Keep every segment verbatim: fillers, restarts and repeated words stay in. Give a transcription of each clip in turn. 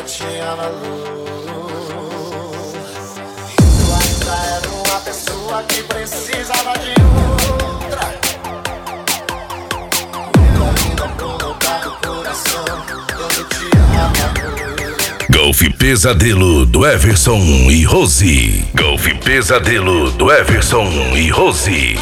tinha valor. E tu ainda era uma pessoa que precisava de outra. Eu ainda colocava o coração quando tinha valor. Golf Pesadelo do Everson e Rose. Golf Pesadelo do Everson e Rose.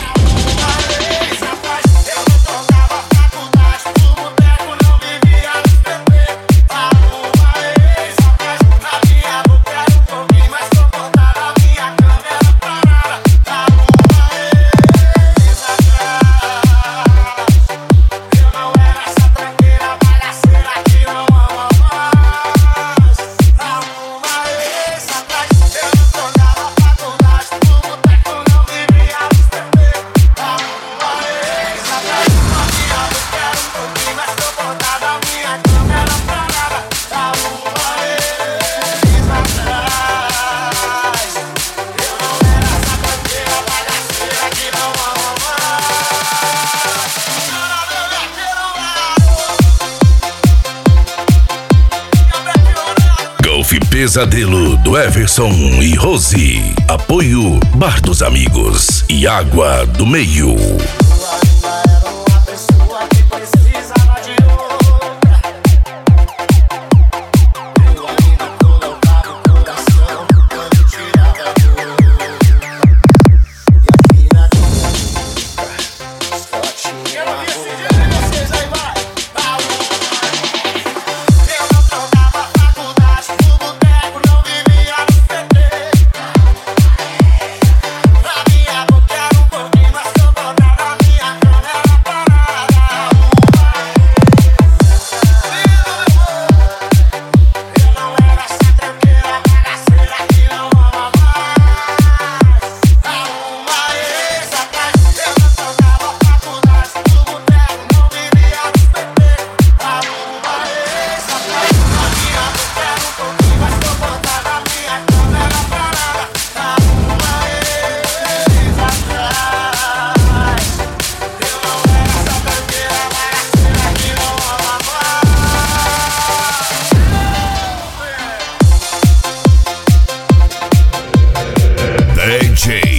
Pesadelo do Everson e Rose. Apoio Bar dos Amigos e Água do Meio. D J